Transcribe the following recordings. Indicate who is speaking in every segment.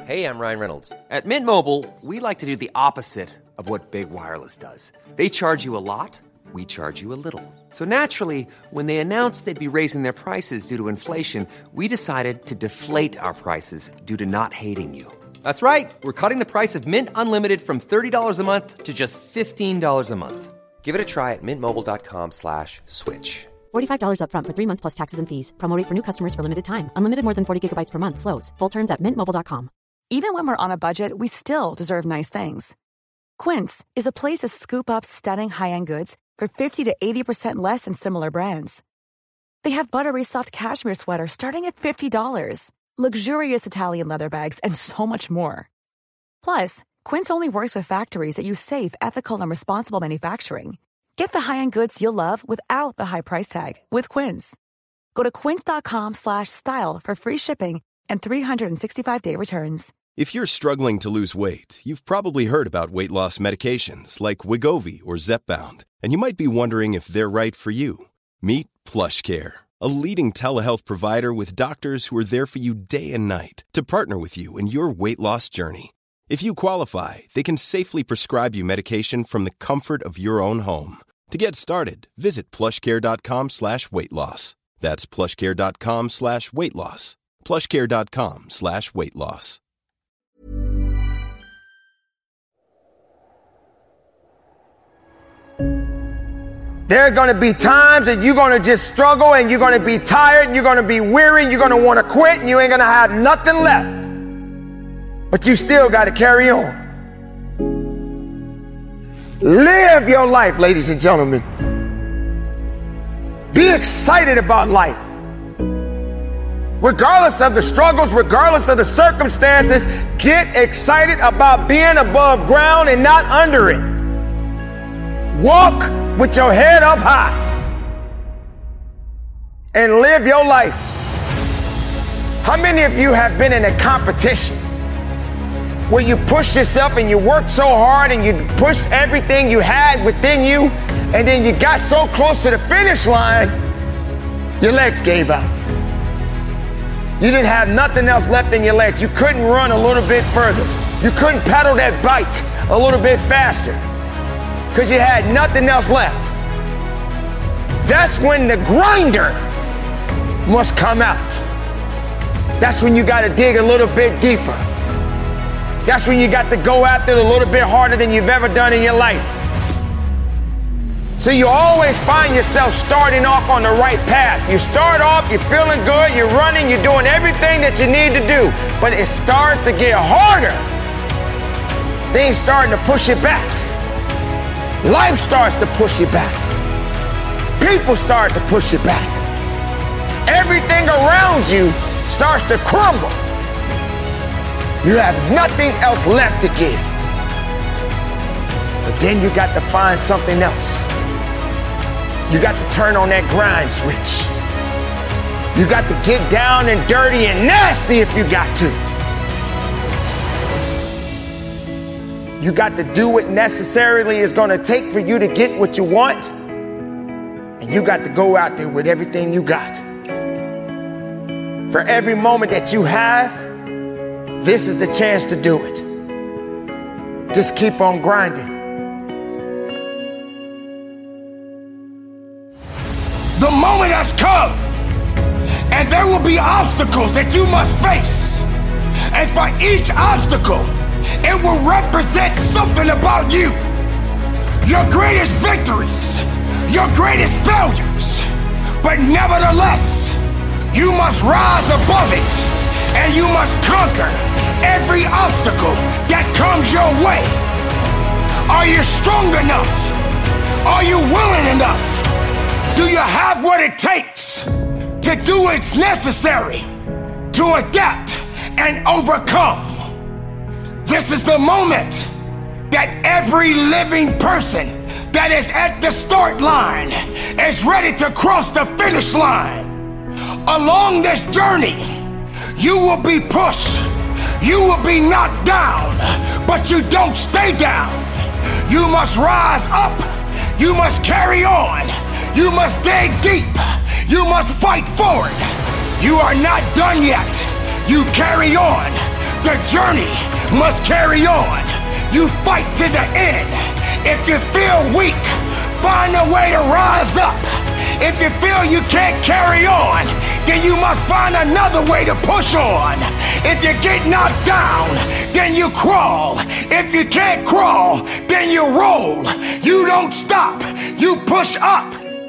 Speaker 1: Hey, I'm Ryan Reynolds.
Speaker 2: At Mint Mobile, we like to do the opposite of what Big Wireless does. They charge you a lot, we charge you a little. So naturally, when they announced they'd be raising their prices due to inflation, we decided to deflate our prices due to not hating you. That's right. We're cutting the price of Mint Unlimited from $30 a month to just $15 a month.
Speaker 1: Give it a try at mintmobile.com/switch.
Speaker 3: $45 up front for 3 months plus taxes and fees. Promo rate for new customers for limited time. Unlimited more than 40 gigabytes per month. Slows full terms at mintmobile.com.
Speaker 4: Even when we're on a budget, we still deserve nice things. Quince is a place to scoop up stunning high-end goods for 50 to 80% less than similar brands. They have buttery soft cashmere sweaters starting at $50, luxurious Italian leather bags, and so much more. Plus, Quince only works with factories that use safe, ethical, and responsible manufacturing. Get the high-end goods you'll love without the high price tag with Quince. Go to quince.com/style for free shipping and 365-day returns.
Speaker 5: If you're struggling to lose weight, you've probably heard about weight loss medications like Wegovy or Zepbound, and you might be wondering if they're right for you. Meet PlushCare, a leading telehealth provider with doctors who are there for you day and night to partner with you in your weight loss journey. If you qualify, they can safely prescribe you medication from the comfort of your own home. To get started, visit plushcare.com/weight-loss. That's plushcare.com/weight-loss. plushcare.com/weight-loss.
Speaker 6: There are going to be times that you're going to just struggle and you're going to be tired and you're going to be weary and you're going to want to quit and you ain't going to have nothing left. But you still got to carry on. Live your life, ladies and gentlemen. Be excited about life. Regardless of the struggles, regardless of the circumstances, get excited about being above ground and not under it. Walk with your head up high and live your life. How many of you have been in a competition where you pushed yourself and you worked so hard and you pushed everything you had within you, and then you got so close to the finish line, your legs gave out. You didn't have nothing else left in your legs. You couldn't run a little bit further. You couldn't pedal that bike a little bit faster because you had nothing else left. That's when the grinder must come out. That's when you got to dig a little bit deeper. That's when you got to go after it a little bit harder than you've ever done in your life. So you always find yourself starting off on the right path. You start off, you're feeling good, you're running, you're doing everything that you need to do. But it starts to get harder. Things starting to push you back. Life starts to push you back. People start to push you back. Everything around you starts to crumble. You have nothing else left to give. But then you got to find something else. You got to turn on that grind switch. You got to get down and dirty and nasty if you got to. You got to do what necessarily is going to take for you to get what you want. And you got to go out there with everything you got. For every moment that you have, this is the chance to do it. Just keep on grinding.
Speaker 7: The moment has come, and there will be obstacles that you must face. And for each obstacle, it will represent something about you. Your greatest victories, your greatest failures. But nevertheless, you must rise above it, and you must conquer every obstacle that comes your way. Are you strong enough? Are you willing enough? Do you have what it takes to do what's necessary to adapt and overcome? This is the moment that every living person that is at the start line is ready to cross the finish line. Along this journey, you will be pushed, you will be knocked down, but you don't stay down. You must rise up, you must carry on, you must dig deep, you must fight forward. You are not done yet, you carry on, The journey must carry on. You fight to the end. If you feel weak, find a way to rise up. If you feel you can't carry on, then you must find another way to push on. If you get knocked down, then you crawl. If you can't crawl, then you roll. You don't stop. You push up.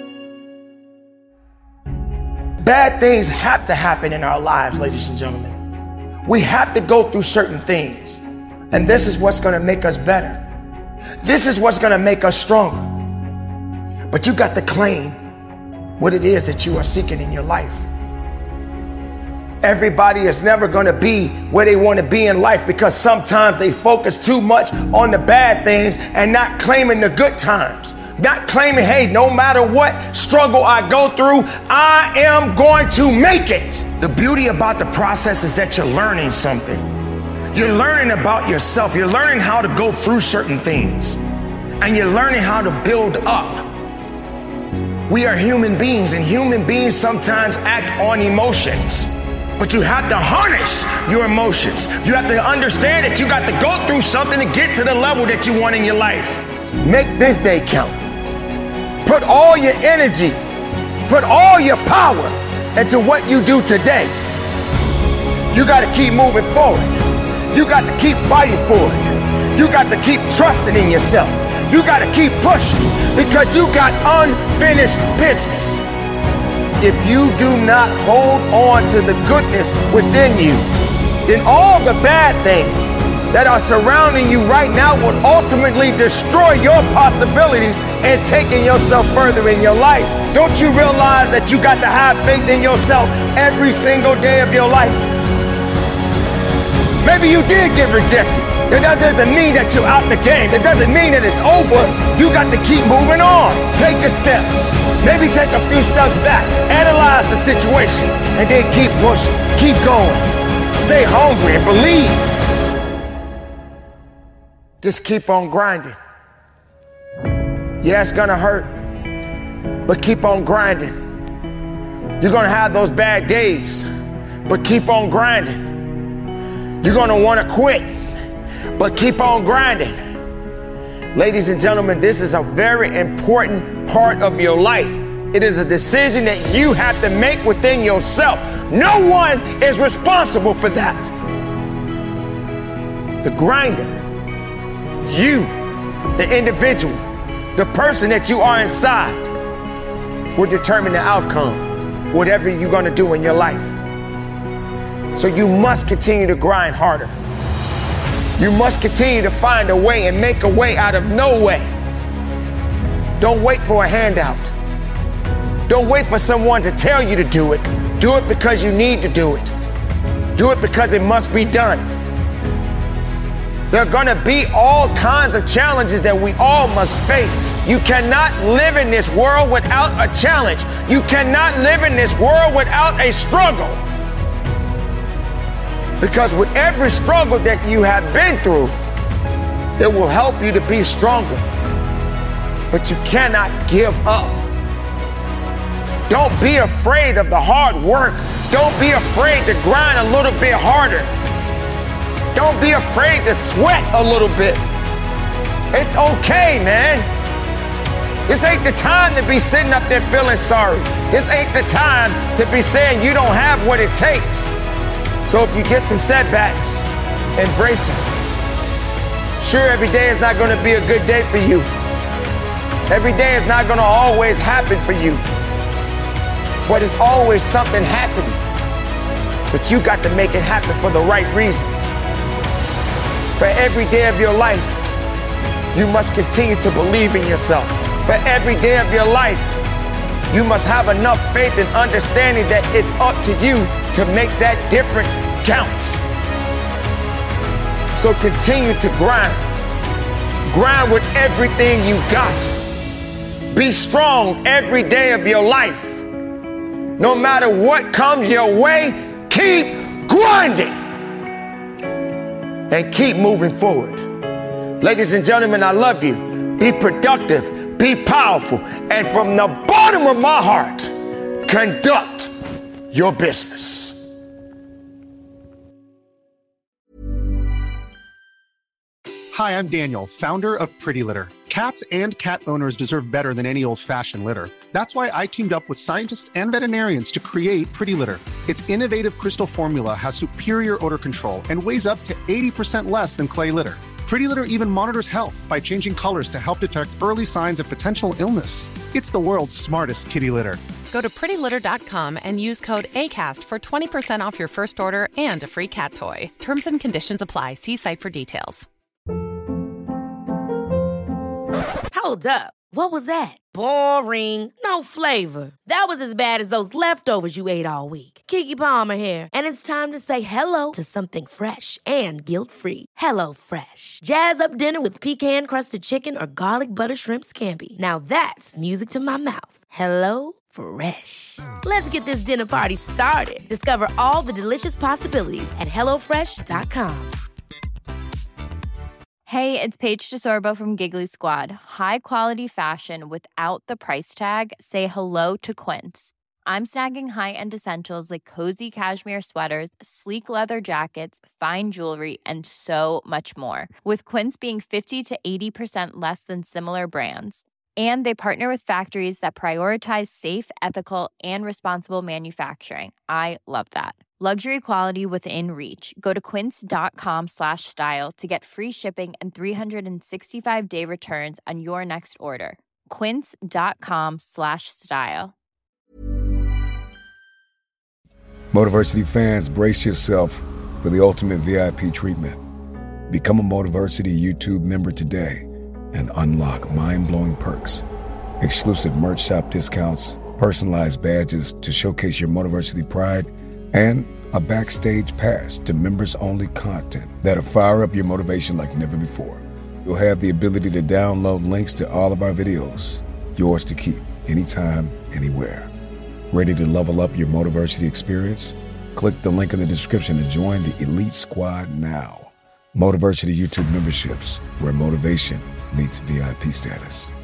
Speaker 6: Bad things have to happen in our lives, ladies and gentlemen. We have to go through certain things. And this is what's going to make us better. This is what's going to make us stronger. But you got to claim what it is that you are seeking in your life. Everybody is never going to be where they want to be in life because sometimes they focus too much on the bad things and not claiming the good times. Not claiming, hey, no matter what struggle I go through, I am going to make it. The beauty about the process is that you're learning something. You're learning about yourself. You're learning how to go through certain things. And you're learning how to build up. We are human beings, and human beings sometimes act on emotions. But you have to harness your emotions. You have to understand that you got to go through something to get to the level that you want in your life. Make this day count. Put all your energy, put all your power into what you do today. You got to keep moving forward. You got to keep fighting for it. You got to keep trusting in yourself. You got to keep pushing because you got unfinished business. If you do not hold on to the goodness within you, then all the bad things that are surrounding you right now will ultimately destroy your possibilities and taking yourself further in your life. Don't you realize that you got to have faith in yourself every single day of your life? Maybe you did get rejected. That doesn't mean that you're out the game. That doesn't mean that it's over. You got to keep moving on. Take the steps. Maybe take a few steps back. Analyze the situation. And then keep pushing. Keep going. Stay hungry and believe. Just keep on grinding. Yeah, it's gonna hurt. But keep on grinding. You're gonna have those bad days. But keep on grinding. You're gonna wanna quit. But keep on grinding. Ladies and gentlemen, this is a very important part of your life. It is a decision that you have to make within yourself. No one is responsible for that. The grinder, you, the individual, the person that you are inside, will determine the outcome, whatever you're going to do in your life. So you must continue to grind harder. You must continue to find a way and make a way out of no way. Don't wait for a handout. Don't wait for someone to tell you to do it. Do it because you need to do it. Do it because it must be done. There are going to be all kinds of challenges that we all must face. You cannot live in this world without a challenge. You cannot live in this world without a struggle. Because with every struggle that you have been through, it will help you to be stronger. But you cannot give up. Don't be afraid of the hard work. Don't be afraid to grind a little bit harder. Don't be afraid to sweat a little bit. It's okay, man. This ain't the time to be sitting up there feeling sorry. This ain't the time to be saying you don't have what it takes. So if you get some setbacks, embrace them. Sure, every day is not going to be a good day for you. Every day is not going to always happen for you. But it's always something happening. But you got to make it happen for the right reasons. For every day of your life, you must continue to believe in yourself. For every day of your life, you must have enough faith and understanding that it's up to you to make that difference count. So continue to grind. Grind with everything you got. Be strong every day of your life. No matter what comes your way, keep grinding. And keep moving forward. Ladies and gentlemen, I love you. Be productive. Be powerful. And from the bottom of my heart, conduct your business.
Speaker 1: Hi, I'm Daniel, founder of Pretty Litter. Cats and cat owners deserve better than any old-fashioned litter. That's why I teamed up with scientists and veterinarians to create Pretty Litter. Its innovative crystal formula has superior odor control and weighs up to 80% less than clay litter. Pretty Litter even monitors health by changing colors to help detect early signs of potential illness. It's the world's smartest kitty litter.
Speaker 8: Go to prettylitter.com and use code ACAST for 20% off your first order and a free cat toy. Terms and conditions apply. See site for details.
Speaker 9: Hold up. What was that? Boring. No flavor. That was as bad as those leftovers you ate all week. Keke Palmer here, and it's time to say hello to something fresh and guilt-free. Hello Fresh. Jazz up dinner with pecan-crusted chicken or garlic butter shrimp scampi. Now that's music to my mouth. Hello Fresh. Let's get this dinner party started. Discover all the delicious possibilities at HelloFresh.com.
Speaker 10: Hey, it's Paige DeSorbo from Giggly Squad. High quality fashion without the price tag. Say hello to Quince. I'm snagging high-end essentials like cozy cashmere sweaters, sleek leather jackets, fine jewelry, and so much more. With Quince being 50 to 80% less than similar brands. And they partner with factories that prioritize safe, ethical, and responsible manufacturing. I love that. Luxury quality within reach. Go to quince.com/style to get free shipping and 365-day returns on your next order. Quince.com/style.
Speaker 11: Motiversity fans, brace yourself for the ultimate VIP treatment. Become a Motiversity YouTube member today and unlock mind-blowing perks. Exclusive merch shop discounts, personalized badges to showcase your Motiversity pride, and a backstage pass to members-only content that'll fire up your motivation like never before. You'll have the ability to download links to all of our videos, yours to keep, anytime, anywhere. Ready to level up your Motiversity experience? Click the link in the description to join the Elite Squad now. Motiversity YouTube memberships, where motivation meets VIP status.